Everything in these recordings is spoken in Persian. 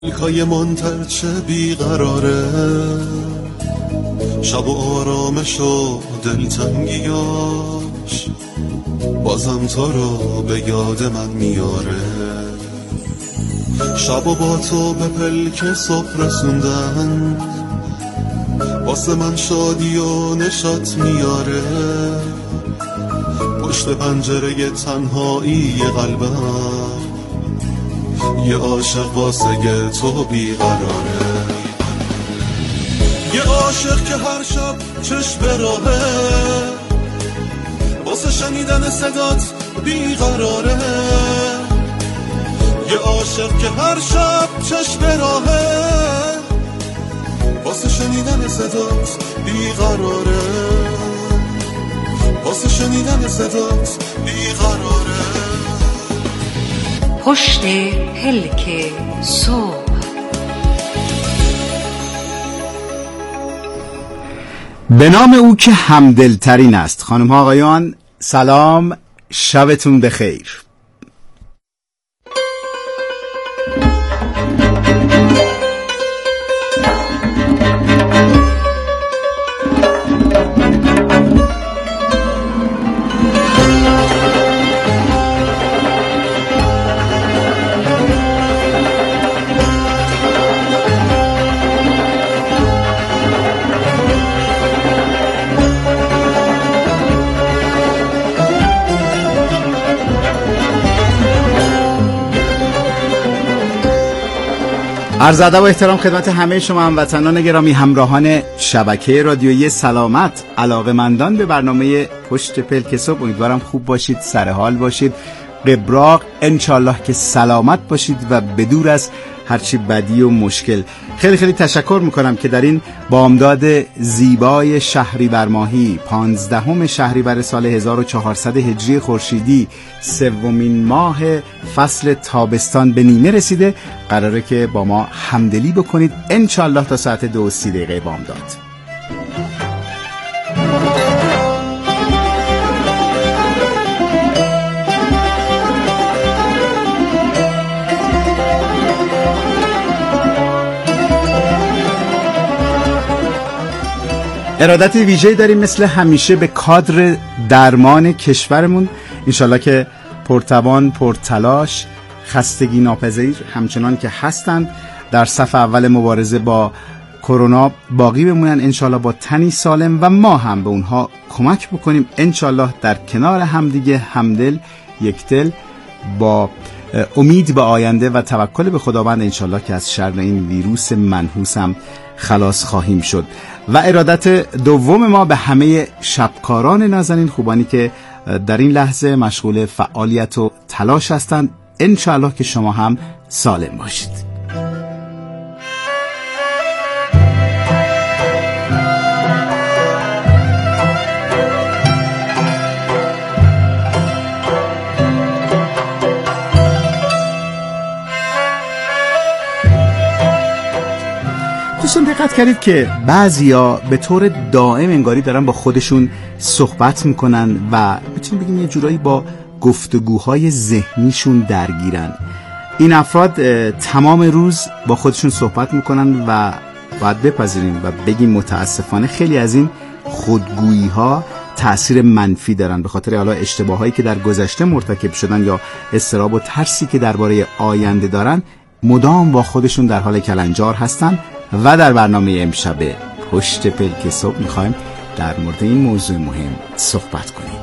ملکای منتر چه بیقراره، شب و آرامش و دلتنگیاش بازم تو رو به یاد من میاره. شب و با تو به پلک صبح رسوندن، واسه من شادی و نشاط میاره. پشت پنجره تنهایی قلبم یه عاشق واسه تو بیقراره. یه عاشق که هر شب چشم به راهه، واسه شنیدن صدات بیقراره. یه عاشق که هر شب چشم به راهه، واسه شنیدن صدات بیقراره. واسه شنیدن صدات بیقراره. پشت پلک صبح. به نام او که همدلترین است. خانم ها آقایان سلام، شبتون بخیر. عرض ادب و احترام خدمت همه شما هموطنان گرامی، همراهان شبکه رادیویی سلامت، علاقه‌مندان به برنامه پشت پلک صبح. امیدوارم خوب باشید، سر حال باشید، قبراق، انشالله که سلامت باشید و بدور از هرچی بدی و مشکل. خیلی خیلی تشکر میکنم که در این بامداد زیبای شهریور ماهی 15 شهریور سال 1400 هجری خورشیدی، سومین ماه فصل تابستان به نیمه رسیده. قراره که با ما همدلی بکنید انشالله تا ساعت 2:30 بامداد. ارادت ویژه‌ای داریم مثل همیشه به کادر درمان کشورمون. انشالله که پرتوان، پرتلاش، خستگی ناپذیر همچنان که هستند در صف اول مبارزه با کرونا باقی بمونن انشالله با تنی سالم و ما هم به اونها کمک بکنیم انشالله در کنار همدیگه، همدل یکدل، با امید به آینده و توکل به خداوند انشالله که از شر این ویروس منحوس هم خلاص خواهیم شد. و ارادت دوم ما به همه شبکاران نازنین خوبانی که در این لحظه مشغول فعالیت و تلاش هستند. انشالله که شما هم سالم باشید. دوستان دقت کردید که بعضیا به طور دائم انگاری دارن با خودشون صحبت میکنن و میتونیم بگیم یه جورایی با گفتگوهای ذهنیشون درگیرن. این افراد تمام روز با خودشون صحبت میکنن و باید بپذیریم و بگیم متاسفانه خیلی از این خودگویی ها تأثیر منفی دارن، به خاطر حالا اشتباهایی که در گذشته مرتکب شدن یا اضطراب و ترسی که درباره آینده دارن، مدام با خودشون در حال کلنجار هستن. و در برنامه امشب پشت پلک صبح میخوایم در مورد این موضوع مهم صحبت کنیم.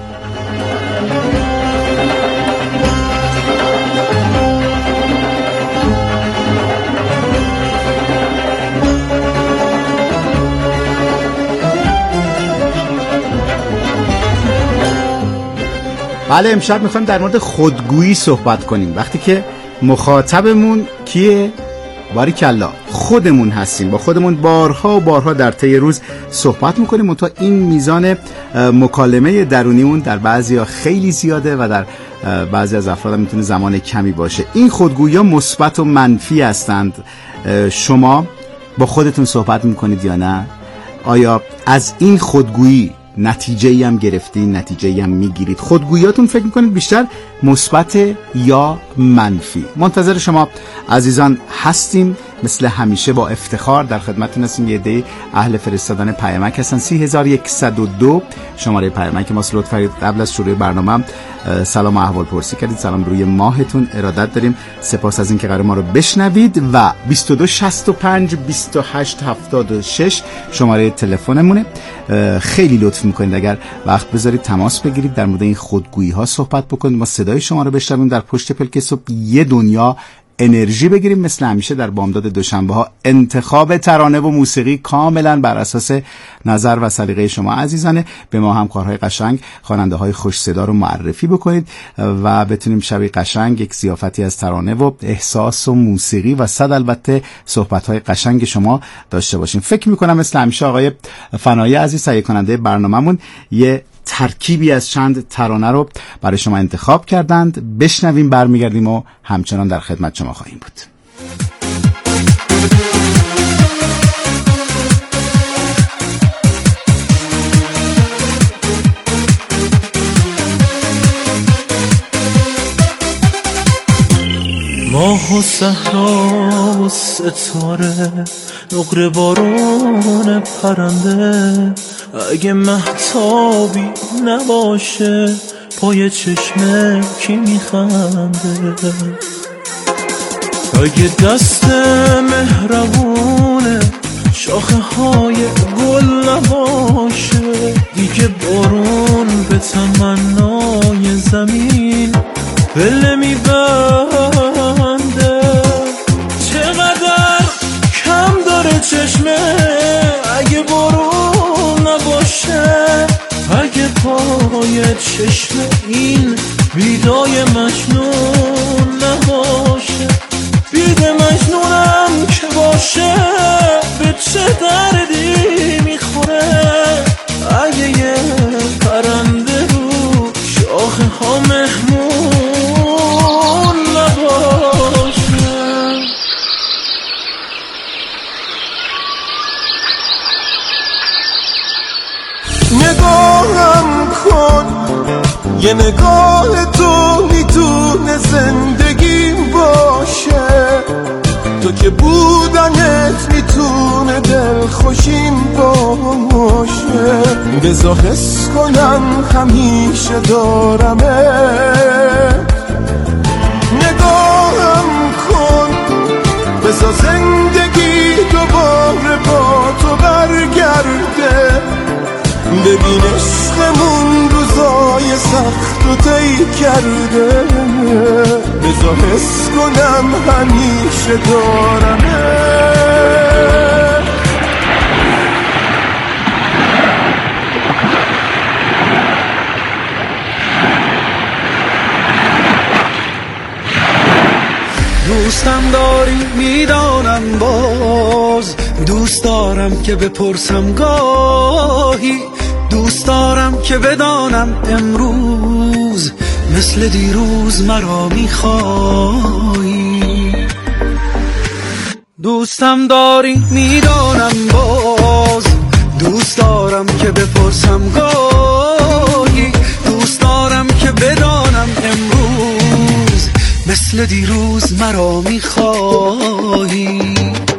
بله، امشب میخوایم در مورد خودگویی صحبت کنیم. وقتی که مخاطبمون کیه؟ باریکالله خودمون هستیم، با خودمون بارها و بارها در طی روز صحبت میکنیم. تا این میزان مکالمه درونیمون در بعضیا خیلی زیاده و در بعضی از افراد هم میتونه زمان کمی باشه. این خودگویی مثبت و منفی هستند. شما با خودتون صحبت میکنید یا نه؟ آیا از این خودگویی نتیجه‌ای هم گرفتین، نتیجه‌ای هم میگیرید؟ خودگوییاتون فکر میکنید بیشتر مثبت یا منفی؟ منتظر شما عزیزان هستیم مثل همیشه با افتخار در خدمتتون هستیم. یه عده اهل فرستادن پیامک هستن. 3102 شماره پیامک ما. لطفاً قبل از شروع برنامه سلام و احوال پرسی کردید. سلام روی ماهتون ارادت داریم. سپاس از اینکه قرار ما رو بشنوید. و 2265 2876 شماره تلفنمونه. خیلی لطف میکنید اگر وقت بذارید تماس بگیرید، در مورد این خودگویی ها صحبت بکنید، ما صدای شما رو بشنویم. در پشت پلک صبح یه دنیا انرژی بگیریم. مثل همیشه در بامداد دوشنبه ها انتخاب ترانه و موسیقی کاملا بر اساس نظر و سلیقه شما عزیزانه. به ما همکارهای قشنگ، خواننده های خوش صدا رو معرفی بکنید و بتونیم شبی قشنگ یک ضیافتی از ترانه و احساس و موسیقی و صد البته صحبت های قشنگ شما داشته باشیم. فکر میکنم مثل همیشه آقای فنایی عزیز تهیه کننده برنامه‌مون یه ترکیبی از چند ترانه رو برای شما انتخاب کردند. بشنویم، برمیگردیم و همچنان در خدمت شما خواهیم بود. ماه و صحرا و ستاره، نقره بارون پرنده، اگه مهتابی نباشه پای چشمه کی میخنده؟ اگه دست مهربونه شاخه های گل نباشه، دیگه بارون به تمنای زمین پله میبنده. چقدر کم داره چشمه اگه بارون نباشه، اگه پای چشمه این بیدای مجنون نباشه. بید مجنونم که باشه به چه دردی میخوره، اگه یه پرنده رو شاخه ها مهمون نباشه. نگاهم کن، یه نگاه تو میتونه زندگیم باشه، تو که بودنت میتونه دلخوشیم باشه. بذار حس کنم همیشه دارمه، نگاهم کن، بذار زندگی دوباره با تو برگرده. ببین عشقمون روزای سخت و طی کرده، بذار حس کنم همیشه دارمه. دوستم داری میدانم، باز دوست دارم که بپرسم گاهی، دوست دارم که بدانم امروز مثل دیروز مرا میخوایی. دوستم داری میدانم، باز دوست دارم که بپرسم گاهی، دوست دارم که بدانم امروز مثل دیروز مرا میخوایی.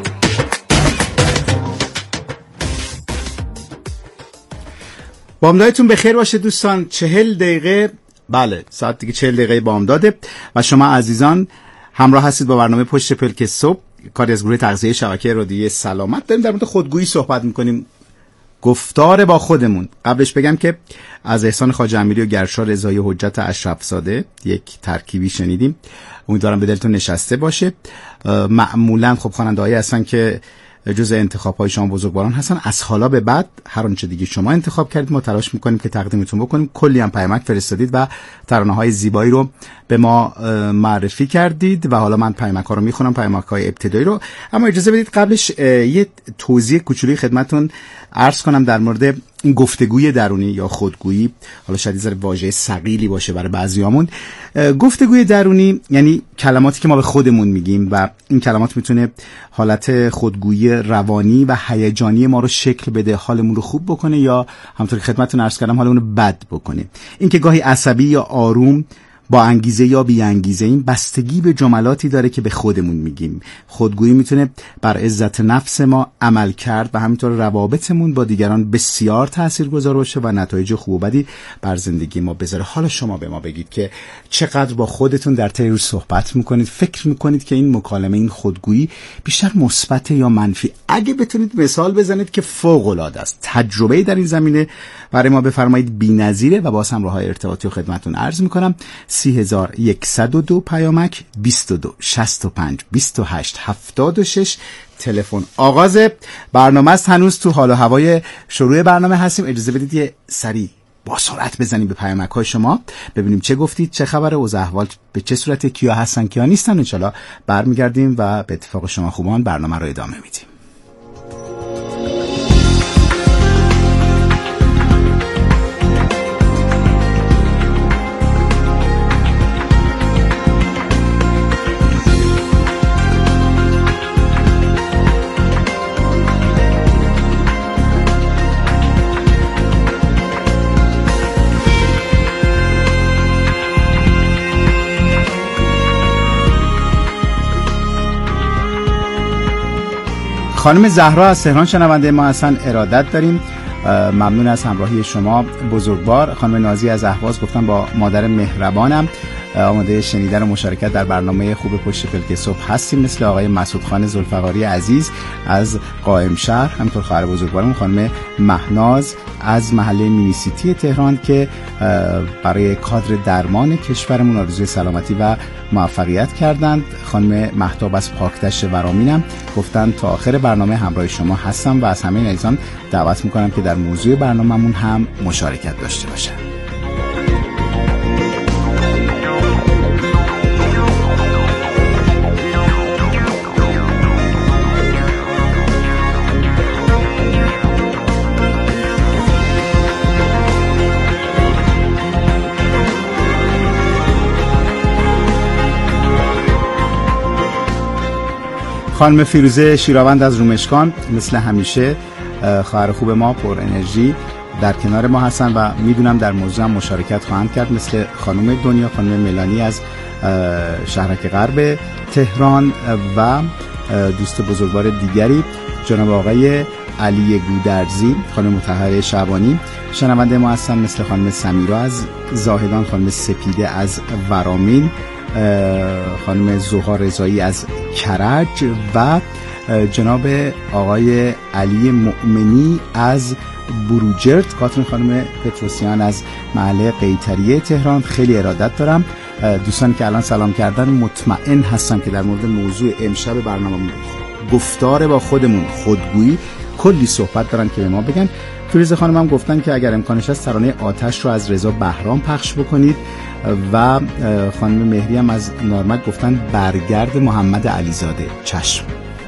بامدادتون بخیر باشه دوستان. 40 دقیقه، بله ساعت دیگه 40 دقیقه بامداده و شما عزیزان همراه هستید با برنامه پشت پلک صبح، کاری از گروه تغذیه شبکه رادیویی سلامت. داریم در مورد خودگویی صحبت میکنیم، گفتار با خودمون. قبلش بگم که از احسان خواجه امیری و گرشا رضایی حجت اشرف زاده یک ترکیبی شنیدیم، امیدوارم به دلتون نشسته باشه. معمولا خب خواننده‌هایی هستن که جزء انتخاب‌های شما بزرگواران هستن. از حالا به بعد هر آنچه دیگه شما انتخاب کردید ما تلاش می‌کنیم که تقدیمتون بکنیم. کلی هم پیامک فرستادید و ترانه‌های زیبایی رو به ما معرفی کردید و حالا من پیامک‌ها رو می‌خونم، پیامک‌های ابتدایی رو. اما اجازه بدید قبلش یه توضیح کوچولی خدمتتون عرض کنم در مورد این گفتگوی درونی یا خودگویی. حالا شاید یه ذره واژه ثقیلی باشه برای بعضیامون. گفتگوی درونی یعنی کلماتی که ما به خودمون میگیم و این کلمات میتونه حالت خودگویی روانی و هیجانی ما رو شکل بده، حالمون رو خوب بکنه یا همونطور که خدمتتون عرض کردم حالمون رو بد بکنه. این که گاهی عصبی یا آروم با انگیزه یا بی انگیزه، این بستگی به جملاتی داره که به خودمون میگیم. خودگویی میتونه بر عزت نفس ما، عمل کرد و همینطور روابطمون با دیگران بسیار تاثیرگذار باشه و نتایج خوب و بدی بر زندگی ما بذاره. حالا شما به ما بگید که چقدر با خودتون در طی روز صحبت میکنید، فکر میکنید که این مکالمه، این خودگویی بیشتر مثبت یا منفی؟ اگه بتونید مثال بزنید که فوق العاده است. تجربه در این زمینه برای ما بفرمایید، بی‌نظیره و باز هم راه‌های ارتباطی و خدمتتون عرض میکنم. 3102 پیامک 22 65 28 76 تلفن. آغاز برنامه است. هنوز تو حال و هوای شروع برنامه هستیم. اجازه بدید یه سری با سرعت بزنیم به پیامک‌های شما، ببینیم چه گفتید، چه خبره، اوضاع احوال به چه صورت، کیا هستن کیا نیستن. ان شاءالله برمیگردیم و به اتفاق شما خوبان برنامه رو ادامه میدیم. خانم زهرا از تهران شنونده ما هستن، ارادت داریم. ممنون از همراهی شما بزرگوار. خانم نازی از اهواز گفتن با مادر مهربانم آماده شنیدن و مشارکت در برنامه خوب پشت پلک صبح هستیم، مثل آقای مسعود خان ذوالفقاری عزیز از قائم شهر، همینطور خواهر بزرگوارم خانم مهناز از محله مینی سیتی تهران که برای کادر درمان کشورمون آرزوی سلامتی و موفقیت کردند. خانم مهتاب از پاکدشت ورامینم گفتن تا آخر برنامه همراه شما هستم و از همه عزیزان دعوت میکنم که در موضوع برنامه‌مون هم مشارکت داشته باشن. خانم فیروزه شیراوند از رومشکان مثل همیشه خواهر خوب ما پر انرژی در کنار ما هستن و میدونم در موضوع هم مشارکت خواهند کرد، مثل خانم دنیا، خانم ملانی از شهرک غرب تهران و دوست بزرگوار دیگری جناب آقای علی گودرزی، خانم مطهره شعبانی شنونده ما هستن، مثل خانم سمیرا از زاهدان، خانم سپیده از ورامین، خانم زوها رضایی از کرج و جناب آقای علی مؤمنی از بروجرد، کاترین خانم پتروسیان از محله قیطریه تهران. خیلی ارادت دارم. دوستانی که الان سلام کردن مطمئن هستم که در مورد موضوع امشب برنامه گفتار با خودمون، خودگویی، کلی صحبت دارن که به ما بگن. فیروزه خانم هم گفتن که اگر امکانش هست ترانه آتش رو از رضا بهرام پخش بکنید و خانم مهری هم از نارمک گفتن برگرد محمد علیزاده. چشم.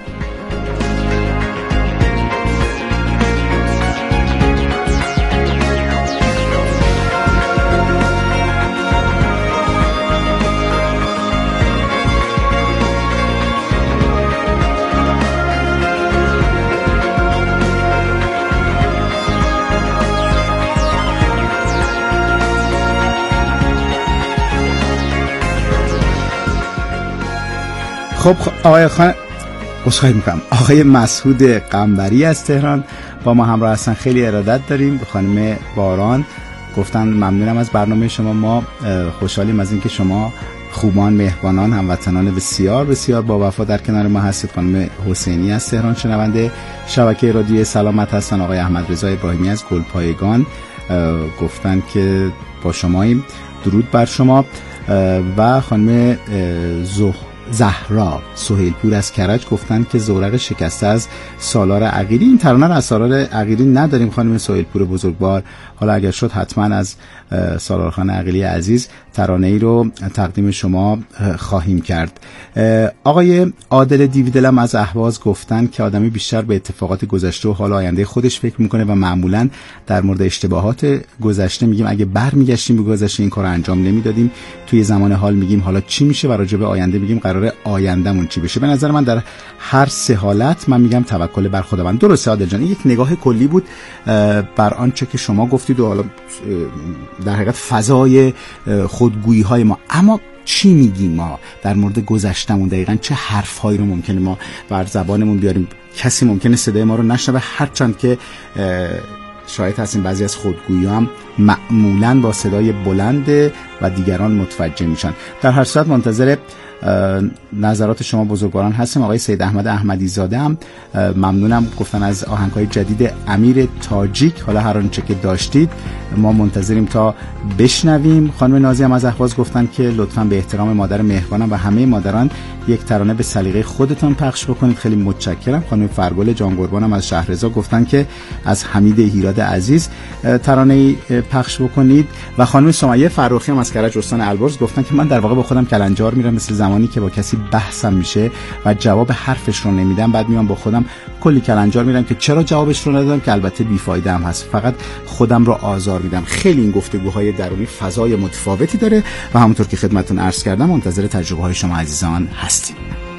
خب آقای مسعود قنبری از تهران با ما همراه هستن، خیلی ارادت داریم. خانم باران گفتن ممنونم از برنامه شما، ما خوشحالیم از اینکه شما خوبان، مهربانان، هموطنان بسیار بسیار با وفا در کنار ما هستید. خانم حسینی از تهران شنونده شبکه رادیو سلامت هستن. آقای احمد رضا ابراهیمی از گلپایگان گفتن که با شماییم، درود بر شما. و خانم زهرا سهیلپور از کرج گفتن که زورق شکسته از سالار عقیلی. این ترانه از سالار عقیلی نداریم خانم سهیلپور بزرگوار، حالا اگر شد حتما از سالار خان عقیلی عزیز ترانه ای رو تقدیم شما خواهیم کرد. آقای عادل دیویدلم از اهواز گفتن که آدمی بیشتر به اتفاقات گذشته و حال آینده خودش فکر میکنه و معمولا در مورد اشتباهات گذشته میگیم اگه برمیگشتیم به گذشته این کارو انجام نمیدادیم، توی زمان حال میگیم حالا چی میشه و راجع به آینده میگیم قرار قراره آیندهمون چی بشه. به نظر من در هر سه حالت من میگم توکل بر خداوند. درسته عادل جان، یک نگاه کلی بود بر آنچه که شما گفتید و حالا در حقیقت فضای خودگویی های ما. اما چی میگیم ما در مورد گذشتمون؟ دقیقاً چه حرفهایی رو ممکنه ما بر زبانمون بیاریم؟ کسی ممکنه صدای ما رو نشنوه، هرچند که شاید هستیم بعضی از خودگویی هم معمولاً با صدای بلند و دیگران متوجه میشن. در هر صورت منتظر نظرات شما بزرگواران هستیم. آقای سید احمد احمدی زاده هم ممنونم، گفتن از آهنگ‌های جدید امیر تاجیک. حالا هر آنچه که داشتید ما منتظریم تا بشنویم. خانم نازی هم از اهواز گفتن که لطفاً به احترام مادر مهربانم و همه مادران یک ترانه به سلیقه خودتون پخش بکنید. خیلی متشکرم. خانم فرگل جان قربانم از شهرزا گفتن که از حمید هیراد عزیز ترانه پخش بکنید. و خانم سمیه فراخی هم از کرج استان البرز گفتن که من در واقع با خودم کلنجار میرم، مثل زمانی که با کسی بحثم میشه و جواب حرفش رو نمیدم، بعد میام با خودم کلی کلنجار میرم که چرا جوابش رو ندادم، که البته بیفایده هم هست، فقط خودم رو آزار میدم. خیلی این گفتگوهای درونی فضای متفاوتی داره و همونطور که خدمتتون عرض کردم منتظر تجربه های شما عزیزان هستیم.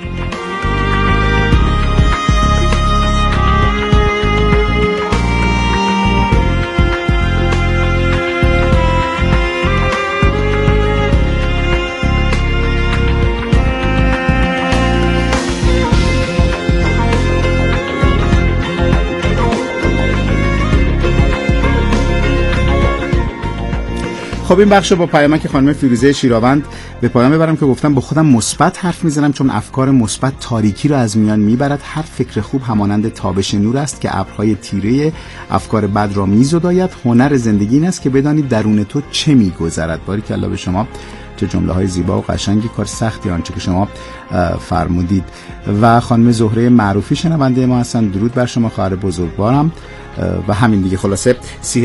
خب این بخشو با پیامک خانم فیروزه شیراوند به پایان ببرم که گفتم با خودم مثبت حرف میزنم، چون افکار مثبت تاریکی رو از میان میبرد. هر فکر خوب همانند تابش نور است که ابرهای تیره افکار بد را میزداید. هنر زندگی این است که بدانی درون تو چه میگذرد. باریکالله به شما، چه جمله های زیبا و قشنگی. کار سختی آنچه که شما فرمودید. و خانم زهره معروفی شنونده ما هستن، درود بر شما خواهر بزرگوارم. و همین دیگه. خلاصه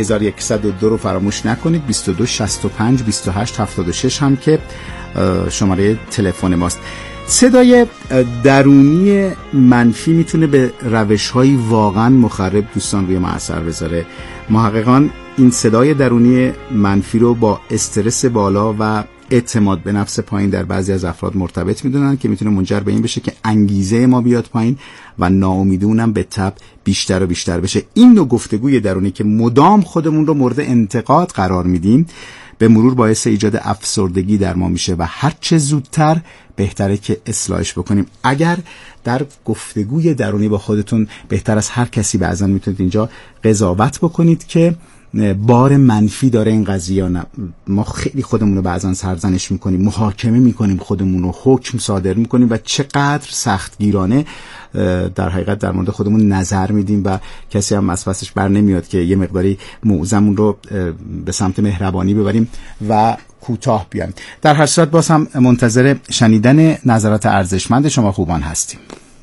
3102 رو فراموش نکنید، 22 65 28 76 هم که شماره تلفن ماست. صدای درونی منفی میتونه به روش‌های واقعا مخرب دوستان روی ما اثر بذاره. محققان این صدای درونی منفی رو با استرس بالا و اعتماد به نفس پایین در بعضی از افراد مرتبط میدونن که میتونه منجر به این بشه که انگیزه ما بیاد پایین و ناامیدیمون به تبع بیشتر و بیشتر بشه. این نوع گفتگوی درونی که مدام خودمون رو مورد انتقاد قرار میدیم به مرور باعث ایجاد افسردگی در ما میشه و هر چه زودتر بهتره که اصلاحش بکنیم. اگر در گفتگوی درونی با خودتون بهتر از هر کسی بعضا میتونید اینجا قضاوت بکنید که بار منفی داره این قضیه. ما خیلی خودمون رو بعضا سرزنش میکنیم، محاکمه میکنیم، خودمون رو حکم صادر میکنیم و چقدر سختگیرانه در حقیقت در مورد خودمون نظر میدیم و کسی هم از پسش بر نمیاد که یه مقداری موعظمون رو به سمت مهربانی ببریم و کوتاه بیایم. در هر صورت باز هم منتظر شنیدن نظرات ارزشمند شما خوبان هستیم.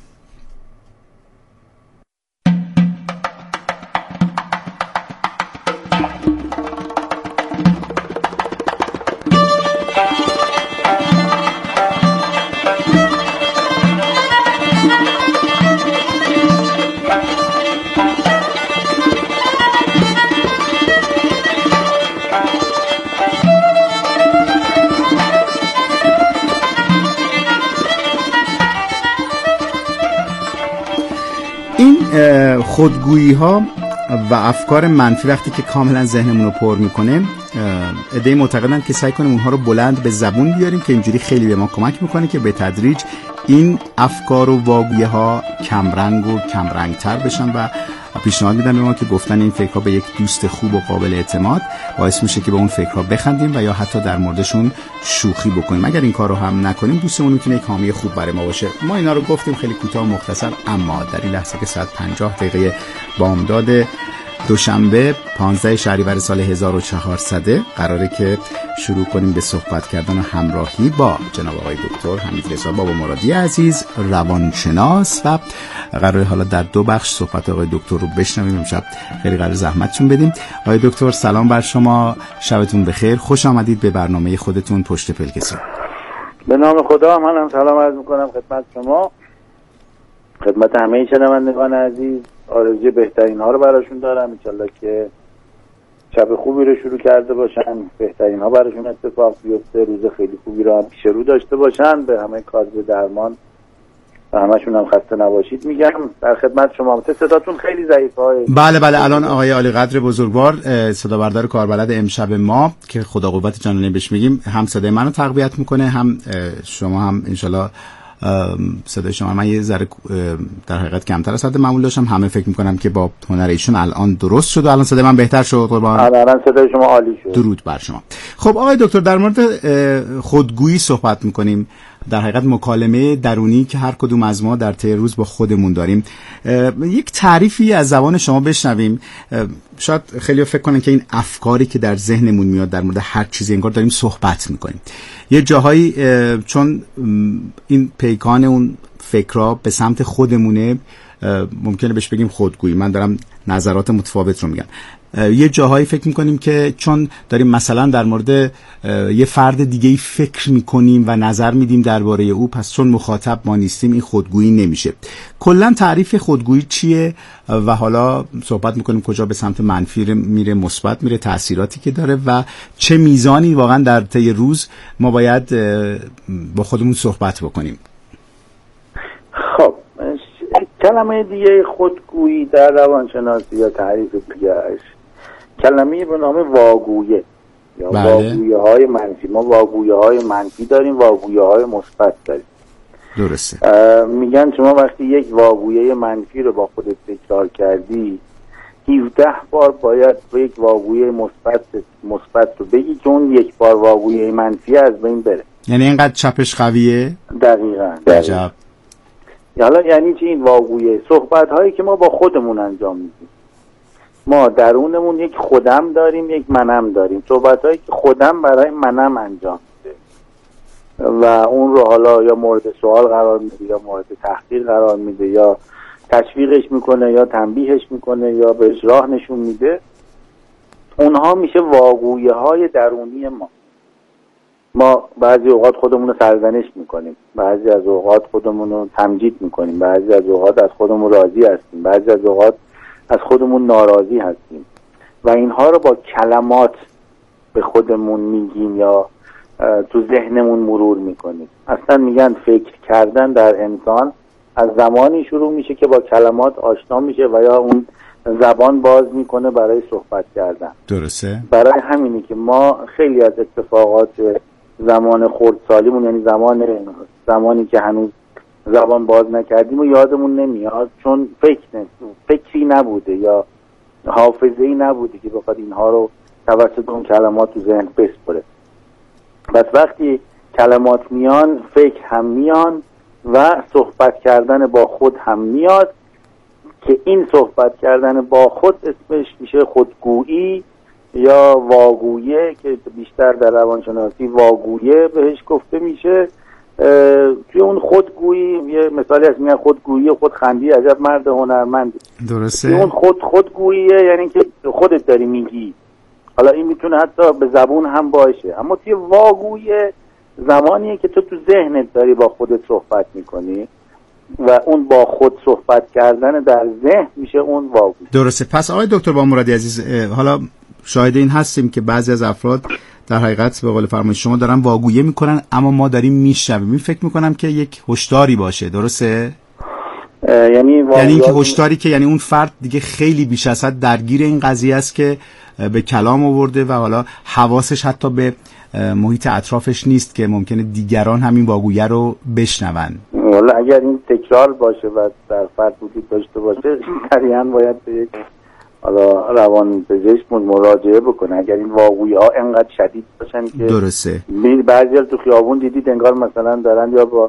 خودگویی ها و افکار منفی وقتی که کاملا ذهنمون رو پر میکنه، عده‌ای معتقدن که سعی کنیم اونها رو بلند به زبون بیاریم که اینجوری خیلی به ما کمک میکنه که به تدریج این افکار و واگویی ها کمرنگ و کمرنگتر بشن. و پیشنهاد میدم به ما که گفتن این فکرها به یک دوست خوب و قابل اعتماد باعث میشه که به اون فکرها بخندیم و یا حتی در موردشون شوخی بکنیم. اگر این کار رو هم نکنیم دوستمون میتونه یک حامی خوب برای ما باشه. ما اینا رو گفتیم خیلی کوتاه و مختصر، اما در این لحظه که ساعت 50 دقیقه بامداد دوشنبه 15 شهریور سال 1400 قراره که شروع کنیم به صحبت کردن و همراهی با جناب آقای دکتر حمیدرضا بابا مرادی عزیز، روانشناس، و قراره حالا در دو بخش صحبت آقای دکتر رو بشنویم. امشب خیلی قراره زحمتتون بدیم. آقای دکتر سلام بر شما، شبتون بخیر، خوش آمدید به برنامه خودتون پشت پلکسی. به نام خدا منم سلام عرض میکنم خدمت شما، خدمت همه شنوندگان عزیز. آرزوی بهترین ها رو براشون دارم. انشالله که شب خوبی رو شروع کرده باشن، بهترین ها براشون اتفاق بیفته، روز خیلی خوبی رو هم پیش رو داشته باشن. به همه کادر درمان و همشون هم خسته نباشید میگم. در خدمت شما. صداتون خیلی ضعیفه. بله الان آقای عالی قدر بزرگوار صدا بردار کاربلد امشب ما که خدا قوت جانانه بهش میگیم، هم صدای منو تقویت میکنه، هم شما هم انشالله صدای شما. من یه ذره در حقیقت کمتر از حد معمول داشتم، همه فکر میکنم که با هنر ایشون الان درست شد و الان صدای من بهتر شد. قربان. الان صدای شما عالی شد. درود بر شما. خب آقای دکتر، در مورد خودگویی صحبت میکنیم، در حقیقت مکالمه درونی که هر کدوم از ما در طی روز با خودمون داریم. یک تعریفی از زبان شما بشنویم. شاید خیلی فکر کنن که این افکاری که در ذهنمون میاد در مورد هر چیزی انگار داریم صحبت میکنیم. یه جاهایی چون این پیکان اون فکرها به سمت خودمونه ممکنه بهش بگیم خودگویی. من دارم نظرات متفاوت رو میگم. یه جاهایی فکر میکنیم که چون داریم مثلا در مورد یه فرد دیگه‌ای فکر میکنیم و نظر میدیم درباره او، پس چون مخاطب ما نیستیم این خودگویی نمیشه. کلا تعریف خودگویی چیه و حالا صحبت میکنیم کجا به سمت منفی میره، مثبت میره، تأثیراتی که داره و چه میزانی واقعا در طی روز ما باید با خودمون صحبت بکنیم. خب کلمه دیگه خودگویی در روانشناسی یا تعریف دیگه‌اش کلمه به نام واگویه یا واگویه های منفی. ما واگویه های منفی داریم، واگویه های مثبت داریم. درسته. میگن شما وقتی یک واگویه منفی رو با خودت تکرار کردی 17 بار باید با یک واگویه مثبت رو بگی که اون یک بار واگویه منفی از بین بره. یعنی اینقدر چپش قویه؟ دقیقاً. عجب. حالا یعنی چی این واگویه؟ صحبت هایی که ما با خودمون انجام میدیم. ما درونمون یک خودم داریم، یک منم داریم. صحبت هایی که خودم برای منم انجام میده و اون رو حالا یا مورد سوال قرار میده یا مورد تحقیر قرار میده یا تشویقش میکنه یا تنبیهش میکنه یا بهش راه نشون میده. اونها میشه واگویه های درونی ما. ما بعضی اوقات خودمون رو سرزنش میکنیم، بعضی از اوقات خودمون رو تمجید میکنیم، بعضی از اوقات از خودمون راضی هستیم، بعضی از اوقات از خودمون ناراضی هستیم و اینها رو با کلمات به خودمون میگیم یا تو ذهنمون مرور میکنیم. اصلا میگن فکر کردن در انسان از زمانی شروع میشه که با کلمات آشنا میشه و یا اون زبان باز میکنه برای صحبت کردن. درسته. برای همینی که ما خیلی از اتفاقات زمان خردسالیمون، یعنی زمانی که هنوز زبان باز نکردیم و یادمون نمیاد چون فکری نبوده یا حافظه‌ای نبوده که بخواد اینها رو توسط اون کلمات تو ذهن بسپره. پس وقتی کلمات میان فکر هم میان و صحبت کردن با خود هم میاد که این صحبت کردن با خود اسمش میشه خودگویی یا واگویه که بیشتر در روانشناسی واگویه بهش گفته میشه. توی اون خودگویی یه مثالی هست میگن خودگویی خودخندی عجب مرد هنرمندی. درسته. اون خودگوییه یعنی که خودت داری میگی. حالا این میتونه حتی به زبون هم باشه، اما توی واگویه زمانیه که تو ذهنت داری با خودت صحبت میکنی و اون با خود صحبت کردن در ذهن میشه اون واگویی. درسته. پس آقای دکتر بامرادی عزیز، حالا شاهد این هستیم که بعضی از افراد در حقیقت به قول فرمایش شما دارن واگویی میکنن اما ما داریم میشنویم. این فکر میکنم که یک هشداری باشه. درسته؟ یعنی اینکه هشداری که یعنی اون فرد دیگه خیلی بیش از حد درگیر این قضیه است که به کلام آورده و حالا حواسش حتی به محیط اطرافش نیست که ممکنه دیگران همین واگویی رو بشنون. والا اگر این تکرار باشه و در فرد وجود داشته باشه طبعاً باید به یک حالا روانپزشک مراجعه بکنه. اگر این واگویی ها انقدر شدید باشن که درسته بعضی تو خیابون دیدید انگار مثلا دارن یا با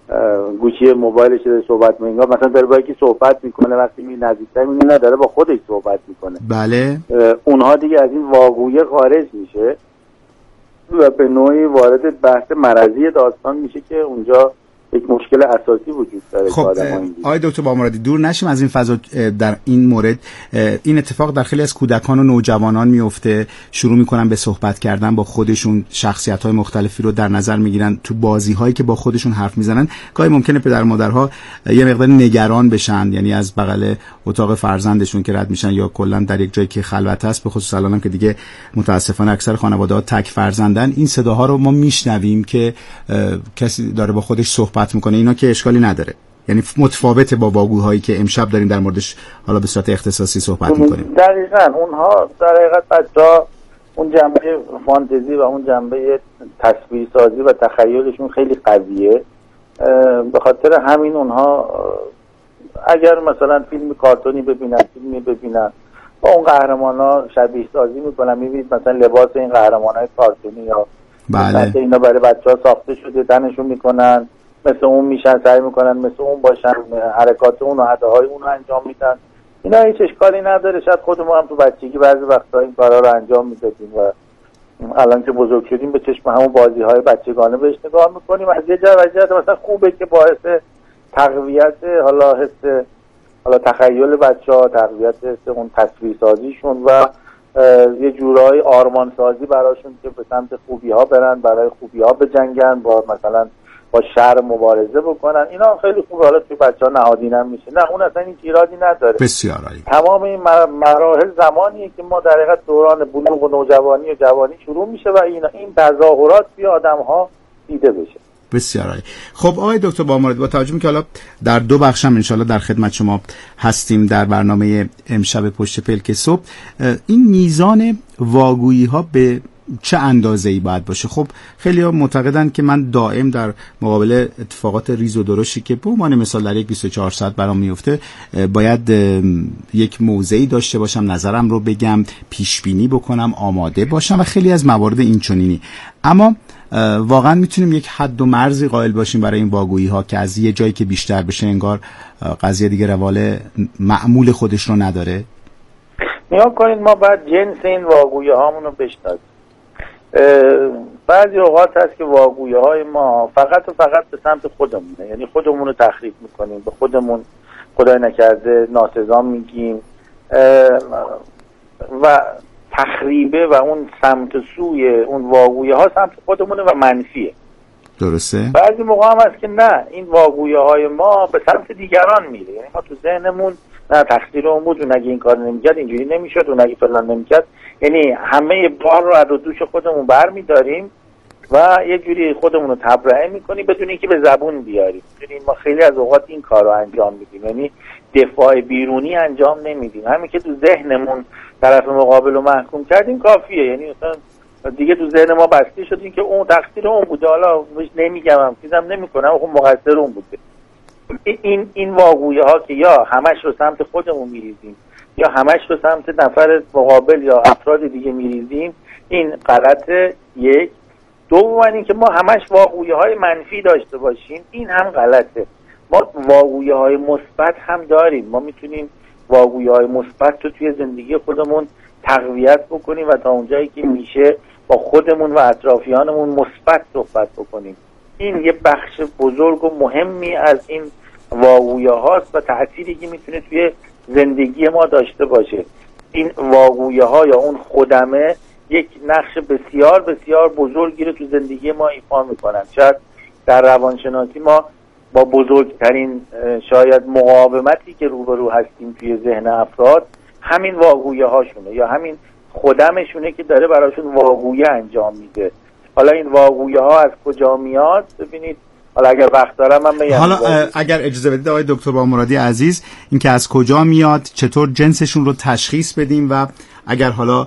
گوشی موبایلش صحبت میکنه، انگار مثلا داره با یکی صحبت میکنه، وقتی می نزدیکتر میبینه داره با خودش صحبت میکنه. بله. اونها دیگه از این واگویی خارج میشه و به نوعی وارد بحث مرضی داستان میشه که اونجا یک مشکل اساسی وجود داره. خب آقای دکتر بامرادی دور نشیم از این فضا. در این مورد این اتفاق در خیلی از کودکان و نوجوانان میفته، شروع میکنن به صحبت کردن با خودشون، شخصیت‌های مختلفی رو در نظر میگیرن، تو بازی‌هایی که با خودشون حرف میزنن گاهی ممکنه پدر مادرها یه مقدار نگران بشن، یعنی از بغل اتاق فرزندشون که رد میشن یا کلا در یک جایی که خلوت است، به خصوص الانم که دیگه متاسفانه اکثر خانواده‌ها تک فرزندن، این صداها رو ما میشنویم که کسی داره با خودش صحبت میکنه. اینا که اشکالی نداره، یعنی متفاوته با واگوهایی که امشب داریم در موردش حالا به صورت اختصاصی صحبت میکنیم. دقیقاً اونها در حقیقت بچه‌ها اون جنبه فانتزی و اون جنبه تصویرسازی و تخیلشون خیلی قویه. به خاطر همین اونها اگر مثلا فیلم کارتونی ببینن، فیلمی ببینن، با اون قهرمانا شبیه سازی میکنن. میبینید مثلا لباس این قهرمانای کارتونی یا بله اینا برای بچه‌ها ساخته شده، تنشون میکنن مثل اون میشن، سعی میکنن مثل اون باشن، حرکات اون و اداهای اون رو انجام میدن. اینا هیچ اشکالی نداره. شاید خودمون هم تو بچگی بعضی وقتا این کارا رو انجام میدادیم و الان که بزرگ شدیم به چشم همون بازی‌های بچگانه بهش نگاه میکنیم. از یه جهت مثلا خوبه که باعث تقویت حالا تخیل بچه‌ها، تقویت اون تصویرسازیشون و یه جورای آرمان سازی براشون که به سمت خوبی‌ها برن، برای خوبی‌ها بجنگن، با مثلا با شر مبارزه بکنن. اینا خیلی خوبه. حالا توی بچه‌ها نهادینه میشه، نه اون اصلا این ایرادی نداره. بسیار عالی. تمام این مراحل زمانیه که ما در حقیقت دوران بلوغ و نوجوانی و جوانی شروع میشه و این تظاهرات توی آدم‌ها دیده بشه. بسیار عالی. خب آقای دکتر بامرادی، با توجه که حالا در 2 بخش هم انشالله در خدمت شما هستیم در برنامه امشب پشت پلک صبح، این میزان واگویی ها به چه اندازه‌ای باید باشه؟ خب خیلی ها معتقدن که من دائم در مقابل اتفاقات ریز و درشتی که به عنوان مثال در یک 24 ساعت برام میفته باید یک موضعی داشته باشم، نظرم رو بگم، پیش بینی بکنم، آماده باشم و خیلی از موارد این چنینی. اما واقعا میتونیم یک حد و مرزی قائل باشیم برای این واگویی ها که از یه جایی که بیشتر بشه انگار قضیه دیگه روال معمول خودش رو نداره؟ نگاه کنید، ما باید جنس این واگویی هامون رو بشناسیم. بعضی اوقات هست که واگویی های ما فقط به سمت خودمونه، یعنی خودمون رو تخریب میکنیم، به خودمون خدای نکرده ناسزا میگیم و تخریبه و اون سمت سوی اون واگویی ها سمت خودمونه و منفیه. درسته؟ بعضی موقع هم هست که نه، این واگویی های ما به سمت دیگران میره. یعنی ما تو ذهنمون نه تقصیر اون بود، اون اگه این کار نمیکرد اینجوری نمیشد، اون اگه فلان نمیکرد، یعنی همه بار رو از دوش خودمون برمیداریم و یه جوری خودمون رو تبرئه میکنیم بدون اینکه به زبون بیاریم. میدونید ما خیلی از اوقات این کار رو انجام میدیم، یعنی دفاع بیرونی انجام نمیدیم. همین که تو ذهنمون طرف مقابل رو محکوم کردیم کافیه، یعنی مثلا دیگه تو ذهن ما بسته شدیم که اون تقصیر اون بوده، حالا نمیگم، چیزم نمیکنم، اون مقصر اون بوده. این واگویی ها که یا همش رو سمت خودمون میریزیم یا همش رو سمت نفر مقابل یا افراد دیگه میریزیم، این غلطه. یک. دوم این که ما همش واگویی های منفی داشته باشیم، این هم غلطه. ما واگویی های مثبت هم داریم. ما میتونیم واگویی های مثبت رو توی زندگی خودمون تقویت بکنیم و تا اونجایی که میشه با خودمون و اطرافیانمون مثبت صحبت بکنیم. این یه بخش بزرگ و مهمی از این واگویی هاست و تأثیری که میتونه توی زندگی ما داشته باشه. این واگویی ها یا اون خودمه یک نقش بسیار بسیار بزرگی رو تو زندگی ما ایفا میکنن. شاید در روانشناسی ما با بزرگترین شاید مقاومتی که روبرو هستیم توی ذهن افراد همین واگویی هاشونه یا همین خودمشونه که داره براشون واگویی انجام میده. حالا این واگویی ها از کجا میاد؟ ببینید، حالا اگر وقت دارم من میگم. حالا اگر اجازه بدید آقای دکتر بامرادی عزیز، این که از کجا میاد، چطور جنسشون رو تشخیص بدیم و اگر حالا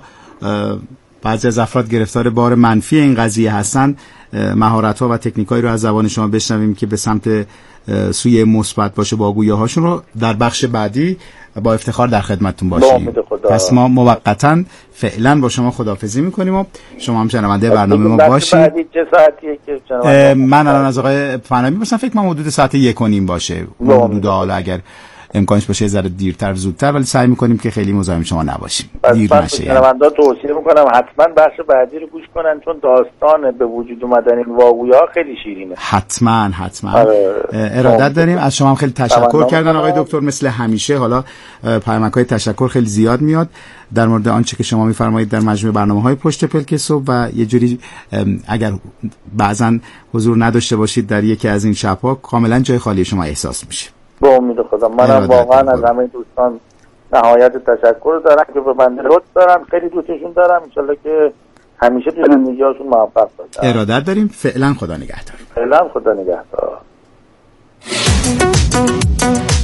بعضی از افراد گرفتار بار منفی این قضیه هستن، مهارت‌ها و تکنیکایی رو از زبان شما بشنویم که به سمت سوی مثبت باشه واگویی هاشون رو در بخش بعدی با افتخار در خدمتتون باشیم. پس ما موقتاً فعلا با شما خداحافظی میکنیم و شما هم شنونده برنامه ما باشید. چه ساعتیه که من الان از آقای فنامی مثلا فکر کنم حدود ساعت 1:30 باشه. حدود حالا اگر امکانش باشه ذره دیرتر زودتر، ولی سعی میکنیم که خیلی مزاحم شما نباشیم، دیر نشه. من توصیه میکنم حتما بخش بعدی رو گوش کنن، چون داستان به وجود اومدن این واقعی‌ها خیلی شیرینه. حتما ارادت داریم. از شما هم خیلی تشکر کردن آقای دکتر، مثل همیشه. حالا پیامک‌های تشکر خیلی زیاد میاد در مورد آنچه که شما میفرمایید در مجموعه برنامه‌های پشت پلک صبح، و یه جوری اگر بعضا حضور نداشته باشید در یکی از این شب‌ها کاملا جای خالی شما احساس میشه. با امید خدا. منم واقعا از همه دوستان نهایت تشکر دارم که به بنده لطف دارن، خیلی دوستشون دارم. ان شاءالله که همیشه تو زندگی‌هاشون موفق باشن. ارادت داریم. فعلا خدا نگهدار. فعلا خدا نگهدار.